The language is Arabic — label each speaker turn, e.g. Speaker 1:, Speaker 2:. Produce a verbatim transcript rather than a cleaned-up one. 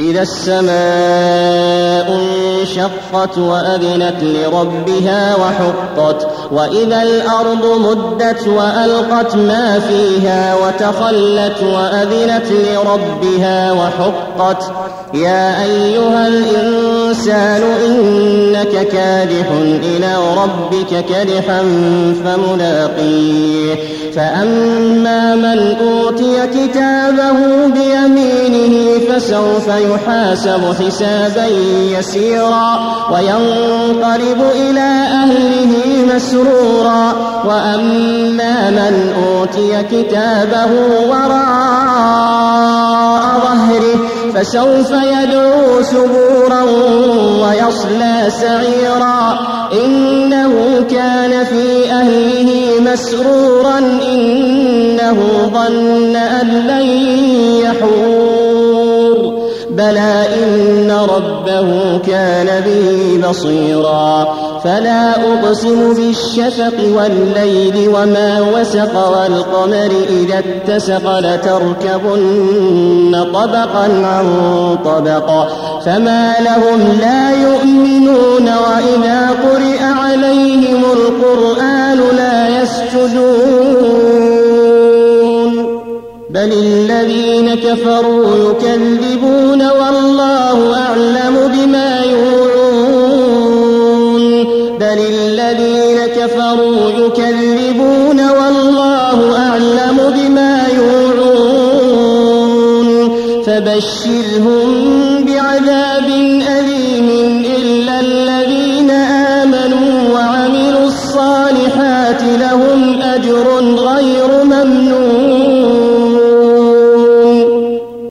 Speaker 1: إذا السماء انشقت وأذنت لربها وحقت وإذا الأرض مدت وألقت ما فيها وتخلت وأذنت لربها وحقت يا أيها الإنسان إنك كادح إلى ربك كدحا فملاقيه فأما من أوتي كتابه بيمينه فسوف يحاسب حسابا يسيرا وينقلب إلى أهله مسرورا وأما من أوتي كتابه وراء ظهره فسوف يدعو ثبورا ويصلى سعيرا إنه كان في أهله مسرورا إنه ظن أن لن يحور بلى إن ربه كان به بصيرا فلا أقسم بالشفق والليل وما وسق والقمر إذا اتسق لتركبن طبقا عن طبق فما لهم لا يؤمنون وإذا قرئ عليهم القرآن لا يسجدون بل الذين كفروا يكذبون والله أعلم بما يوعون بل الذين كفروا يكذبون والله أعلم بما يوعون فبشرهم بعذاب أليم إلا الذين آمنوا وعملوا الصالحات لهم أجر غير ممنون